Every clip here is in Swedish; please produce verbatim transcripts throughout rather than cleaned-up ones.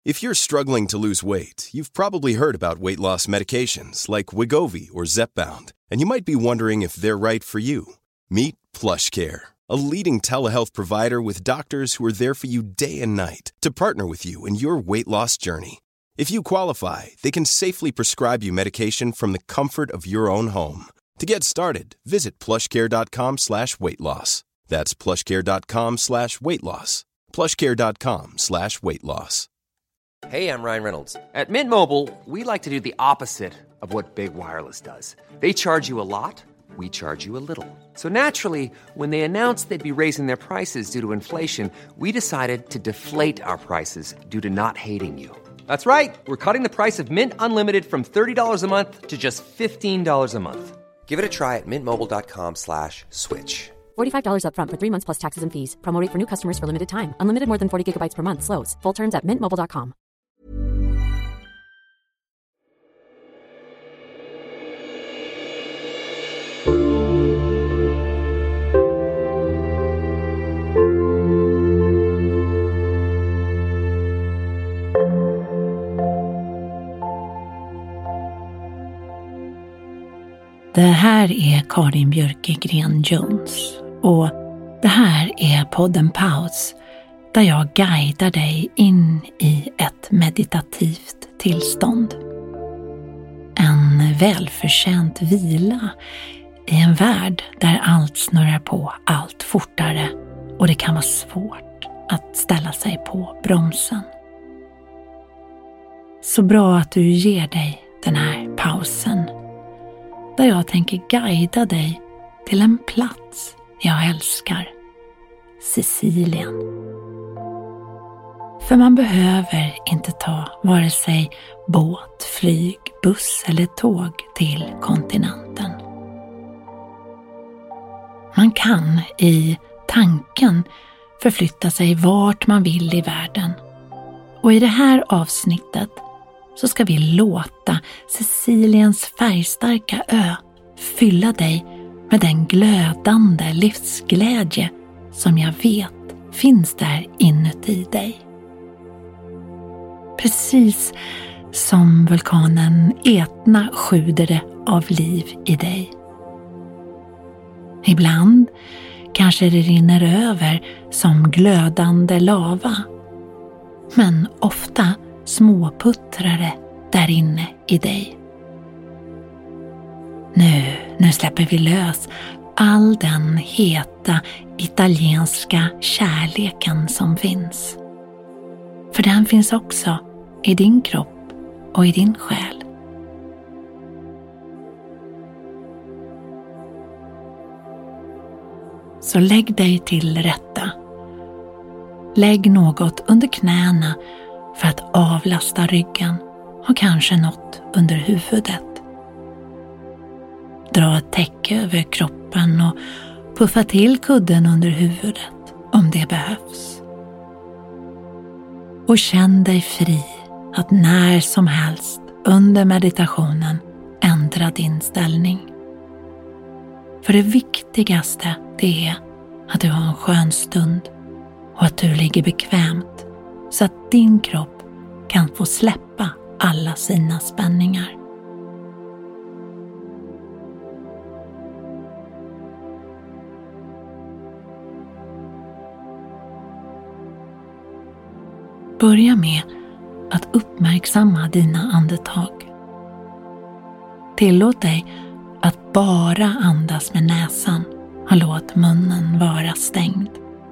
If you're struggling to lose weight, you've probably heard about weight loss medications like Wegovy or Zepbound, and you might be wondering if they're right for you. Meet PlushCare, a leading telehealth provider with doctors who are there for you day and night to partner with you in your weight loss journey. If you qualify, they can safely prescribe you medication from the comfort of your own home. To get started, visit plushcare.com slash weight loss. That's plushcare.com slash weight loss. plushcare.com slash weight loss. Hey, I'm Ryan Reynolds. At Mint Mobile, we like to do the opposite of what Big Wireless does. They charge you a lot, we charge you a little. So naturally, when they announced they'd be raising their prices due to inflation, we decided to deflate our prices due to not hating you. That's right. We're cutting the price of Mint Unlimited from thirty dollars a month to just fifteen dollars a month. Give it a try at mintmobile.com slash switch. forty-five dollars up front for three months plus taxes and fees. Promo rate for new customers for limited time. Unlimited more than forty gigabytes per month. Slows full terms at mint mobile dot com. Det här är Karin Björkegren Jones och det här är podden Paus där jag guidar dig in i ett meditativt tillstånd. En välförtjänt vila i en värld där allt snurrar på allt fortare och det kan vara svårt att ställa sig på bromsen. Så bra att du ger dig den här pausen där jag tänker guida dig till en plats jag älskar, Sicilien. För man behöver inte ta vare sig båt, flyg, buss eller tåg till kontinenten. Man kan i tanken förflytta sig vart man vill i världen. Och i det här avsnittet så ska vi låta Siciliens färgstarka ö fylla dig med den glödande livsglädje som jag vet finns där inuti dig. Precis som vulkanen Etna sjuder det av liv i dig. Ibland kanske det rinner över som glödande lava, men ofta småputtrare där inne i dig. Nu, nu släpper vi lös all den heta italienska kärleken som finns. För den finns också i din kropp och i din själ. Så lägg dig till rätta. Lägg något under knäna för att avlasta ryggen och kanske något under huvudet. Dra ett täcke över kroppen och puffa till kudden under huvudet om det behövs. Och känn dig fri att när som helst under meditationen ändra din ställning. För det viktigaste det är att du har en skön stund och att du ligger bekvämt så att din kropp kan få släppa alla sina spänningar. Börja med att uppmärksamma dina andetag. Tillåt dig att bara andas med näsan och låt munnen vara stängd.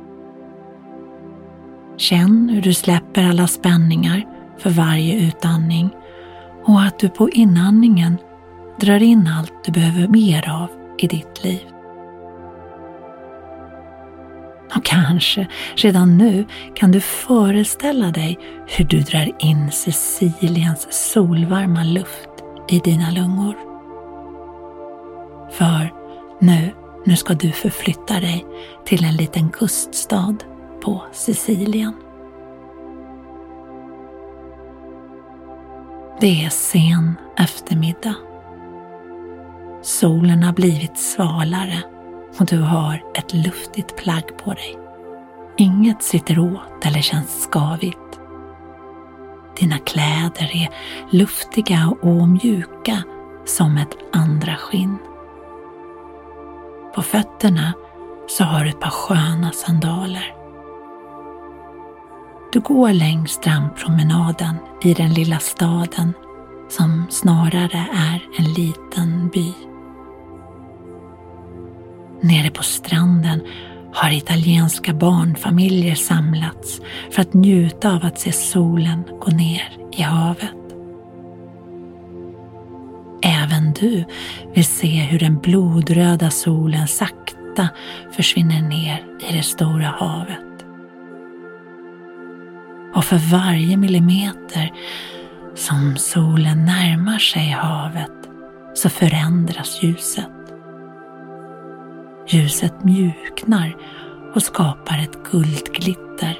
Känn hur du släpper alla spänningar för varje utandning och att du på inandningen drar in allt du behöver mer av i ditt liv. Och kanske redan nu kan du föreställa dig hur du drar in Siciliens solvarma luft i dina lungor. För nu, nu ska du förflytta dig till en liten kuststad på Sicilien. Det är sen eftermiddag. Solen har blivit svalare och du har ett luftigt plagg på dig. Inget sitter åt eller känns skavigt. Dina kläder är luftiga och mjuka som ett andra skinn. På fötterna så har du ett par sköna sandaler. Du går längs strandpromenaden i den lilla staden som snarare är en liten by. Nere på stranden har italienska barnfamiljer samlats för att njuta av att se solen gå ner i havet. Även du vill se hur den blodröda solen sakta försvinner ner i det stora havet. Och för varje millimeter som solen närmar sig havet så förändras ljuset. Ljuset mjuknar och skapar ett guldglitter.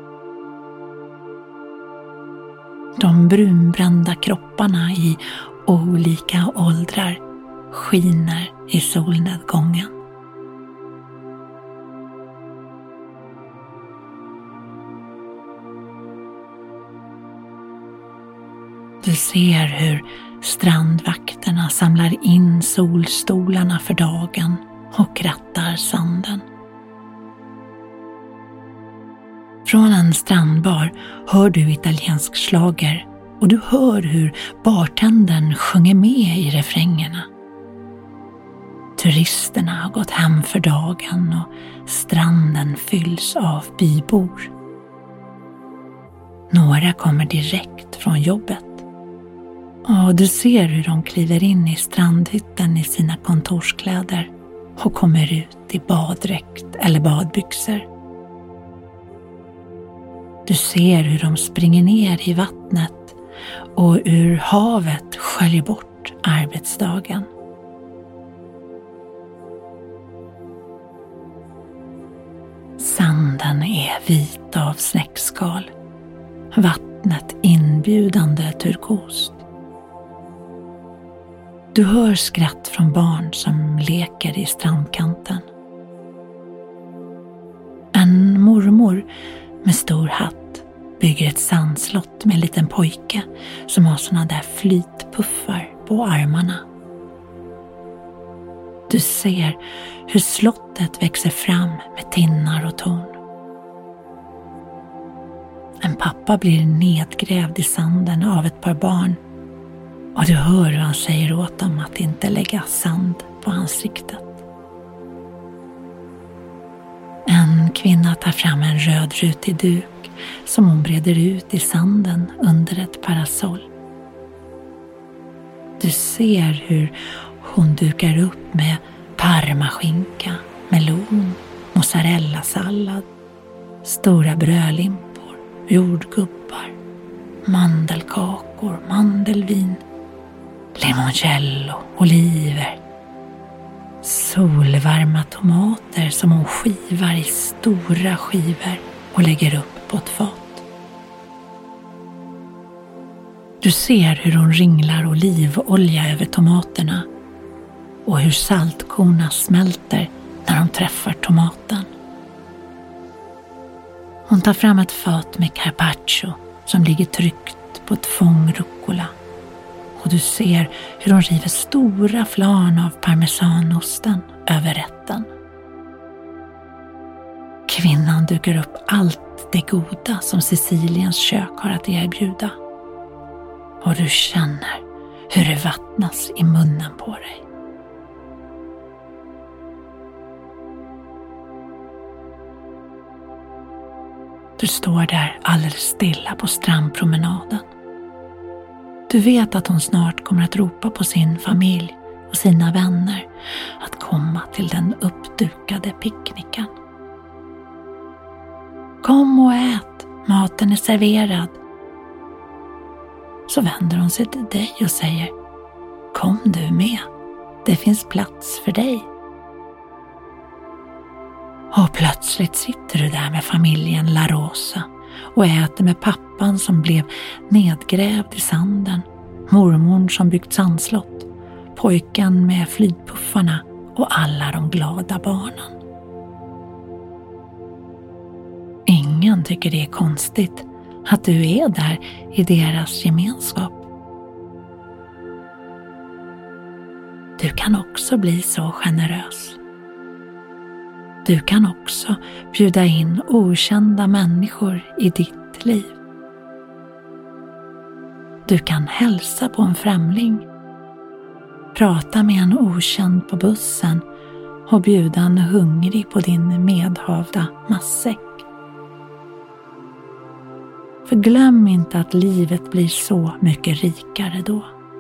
De brunbrända kropparna i olika åldrar skiner i solnedgången. Du ser hur strandvakterna samlar in solstolarna för dagen och krattar sanden. Från en strandbar hör du italiensk schlager och du hör hur bartendern sjunger med i refrängerna. Turisterna har gått hem för dagen och stranden fylls av bybor. Några kommer direkt från jobbet. Och du ser hur de kliver in i strandhytten i sina kontorskläder och kommer ut i baddräkt eller badbyxor. Du ser hur de springer ner i vattnet och ur havet sköljer bort arbetsdagen. Sanden är vit av snäckskal, vattnet inbjudande turkost. Du hör skratt från barn som leker i strandkanten. En mormor med stor hatt bygger ett sandslott med en liten pojke som har såna där flytpuffar på armarna. Du ser hur slottet växer fram med tinnar och torn. En pappa blir nedgrävd i sanden av ett par barn och du hör hur han säger åt dem att inte lägga sand på ansiktet. En kvinna tar fram en rödrutig duk som hon breder ut i sanden under ett parasoll. Du ser hur hon dukar upp med parmaskinka, melon, mozzarellasallad, stora brödlimpor, jordgubbar, mandelkakor, mandelvin, limoncello, oliver, solvarma tomater som hon skivar i stora skivor och lägger upp på ett fat. Du ser hur hon ringlar olivolja över tomaterna och hur saltkorna smälter när de träffar tomaten. Hon tar fram ett fat med carpaccio som ligger tryckt på ett fång rucola. Och du ser hur hon river stora flarn av parmesanosten över rätten. Kvinnan dukar upp allt det goda som Siciliens kök har att erbjuda. Och du känner hur det vattnas i munnen på dig. Du står där alldeles stilla på strandpromenaden. Du vet att hon snart kommer att ropa på sin familj och sina vänner att komma till den uppdukade picknicken. Kom och ät, maten är serverad. Så vänder hon sig till dig och säger: kom du med, det finns plats för dig. Och plötsligt sitter du där med familjen La Rosa och äter med pappan som blev nedgrävd i sanden, mormorn som byggt sandslott, pojken med flygpuffarna och alla de glada barnen. Ingen tycker det är konstigt att du är där i deras gemenskap. Du kan också bli så generös. Du kan också bjuda in okända människor i ditt liv. Du kan hälsa på en främling, prata med en okänd på bussen och bjuda en hungrig på din medhavda matsäck. För glöm inte att livet blir så mycket rikare då.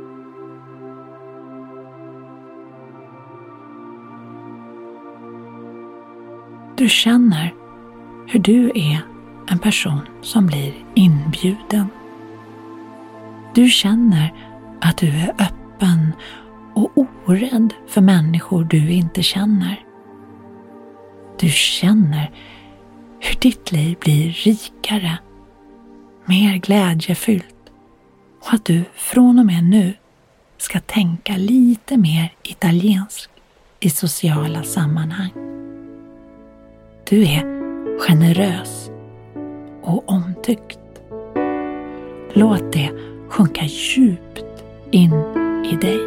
Du känner hur du är en person som blir inbjuden. Du känner att du är öppen och orädd för människor du inte känner. Du känner hur ditt liv blir rikare, mer glädjefyllt och att du från och med nu ska tänka lite mer italienskt i sociala sammanhang. Du är generös och omtyckt. Låt det sjunka djupt in i dig.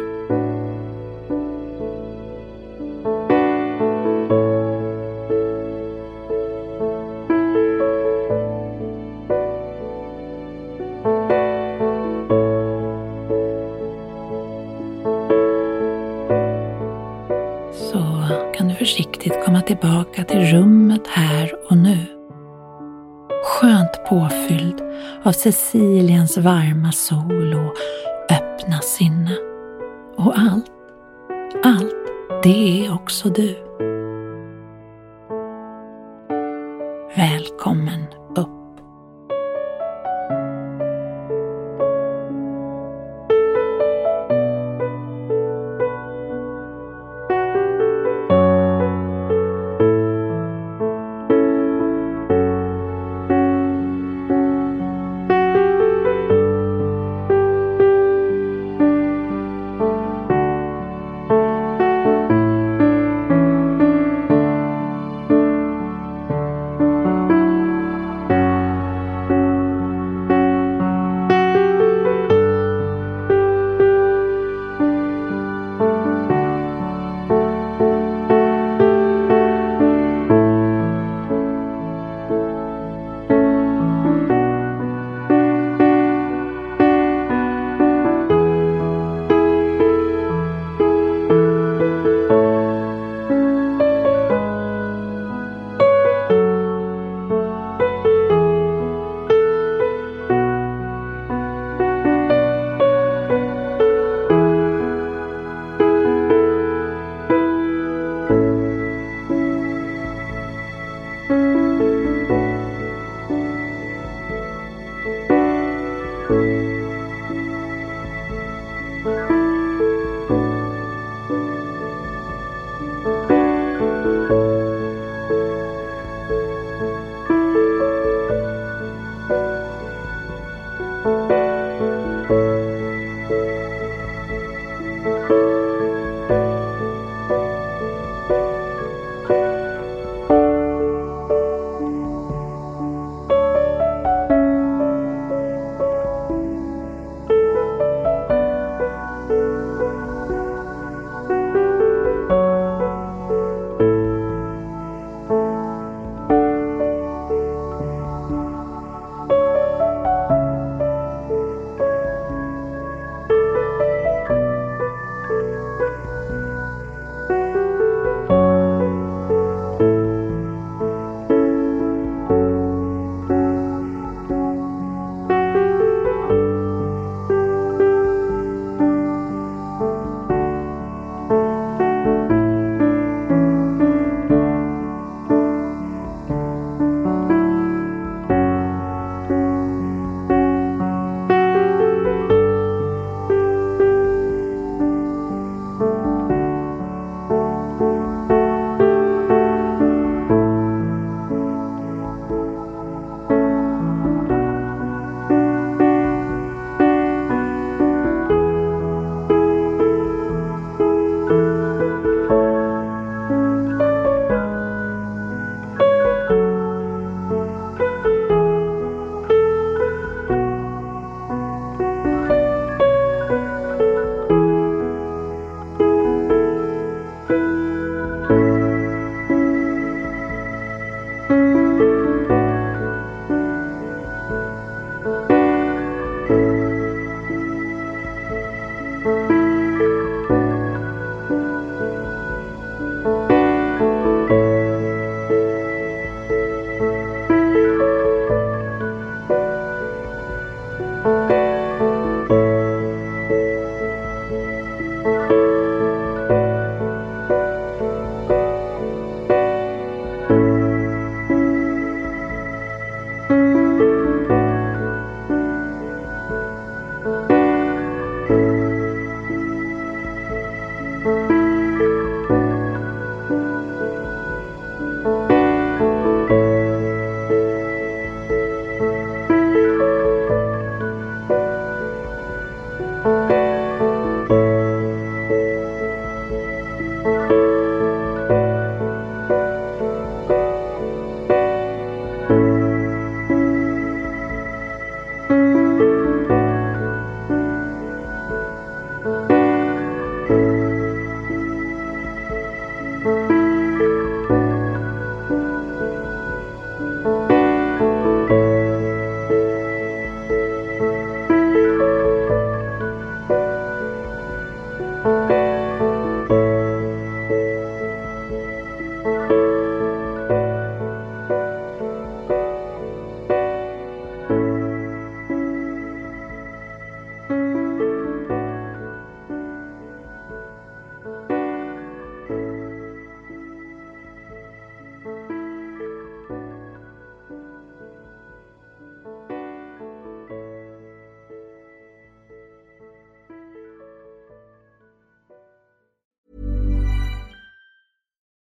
Så kan du försiktigt komma tillbaka till rummet här och nu. Skönt påfylld av Siciliens varma sol och öppna sinne. Och allt, allt, det är också du. Välkommen upp.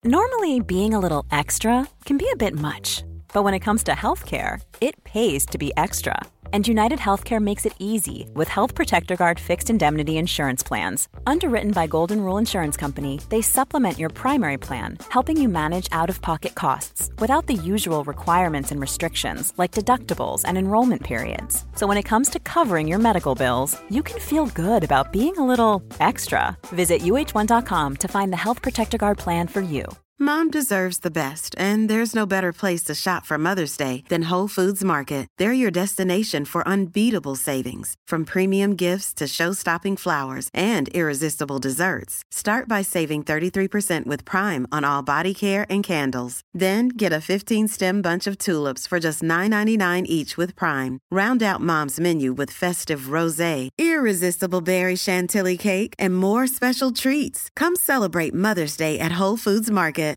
Normally, being a little extra can be a bit much, but when it comes to healthcare, it pays to be extra. And United Healthcare makes it easy with Health Protector Guard fixed indemnity insurance plans. Underwritten by Golden Rule Insurance Company, they supplement your primary plan, helping you manage out-of-pocket costs without the usual requirements and restrictions like deductibles and enrollment periods. So when it comes to covering your medical bills, you can feel good about being a little extra. Visit U H one dot com to find the Health Protector Guard plan for you. Mom deserves the best, and there's no better place to shop for Mother's Day than Whole Foods Market. They're your destination for unbeatable savings, from premium gifts to show-stopping flowers and irresistible desserts. Start by saving thirty-three percent with Prime on all body care and candles. Then get a fifteen-stem bunch of tulips for just nine ninety-nine each with Prime. Round out Mom's menu with festive rosé, irresistible berry chantilly cake, and more special treats. Come celebrate Mother's Day at Whole Foods Market.